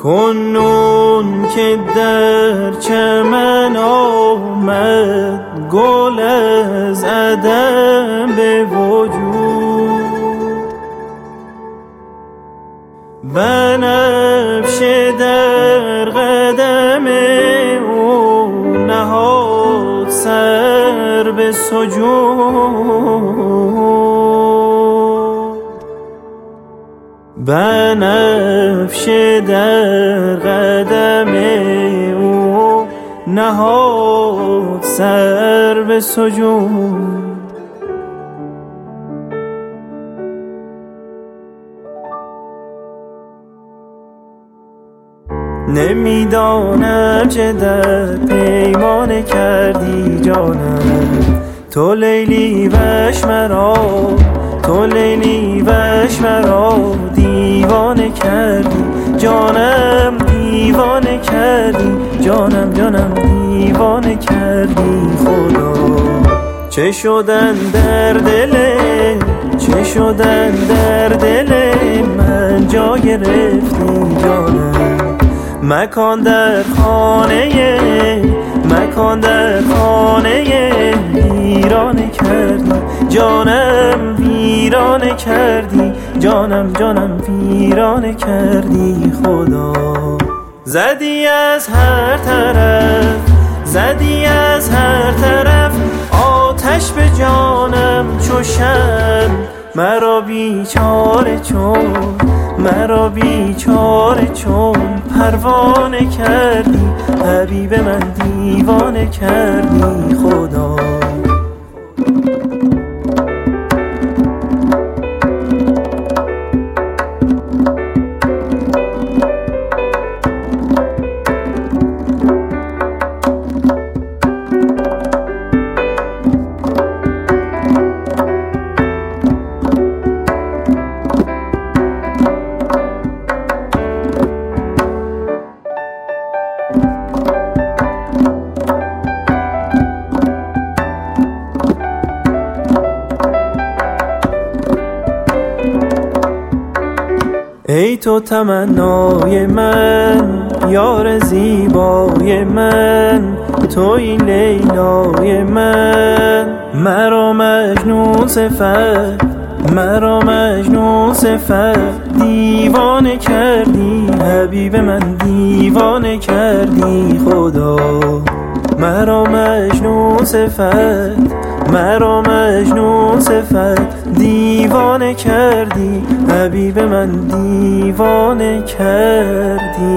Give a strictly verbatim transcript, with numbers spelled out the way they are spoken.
کنون که در چمن آمد گل از عدم به وجود، بنفشه در قدم او نهاد سر به سجود، بنفشه در قدم او نهاد سر به سجود. نمیدانم چه در پیمانه کردی جانم، تو لیلی وش مرا، تو لیلی وش مرا دیوانه کردی جانم، دیوانه کردی جانم، جانم دیوانه کردی خدا. چه شدن در دل، چه شدن در دل من جا گرفتی جانم، مکان در خانه، مکان در خانه ویرانه کردی جانم، ویرانه کردی جانم، جانم ویرانه کردی خدا. زدی از هر طرف، زدی از هر طرف آتش به جانم چو شمع، مرا بیچاره چون، مرا بیچاره چون پروانه کردی حبیب من، دیوانه کردی خدا. ای تو تمنای من، یار زیبای من، توی لیلای من، مرا مجنون صفت، مرا مجنون صفت دیوانه کردی حبیب من، دیوانه کردی خدا. مرا مجنون صفت، مرا مجنون صفت دیوانه کردی حبیب من، دیوانه کردی.